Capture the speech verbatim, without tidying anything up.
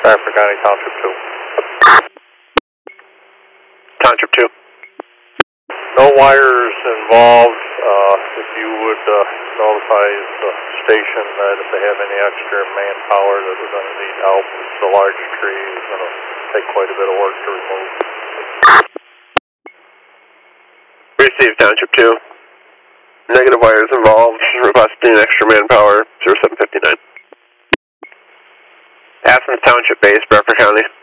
Bradford County Township two. Township two. No wires involved. Uh, if you would uh, notify the station that if they have any extra manpower that we're going to need help, it's a large tree. It's going to take quite a bit of work to remove. Received Township two. Negative wires involved. Requesting extra manpower. zero seven five nine. Athens Township base, Bradford County.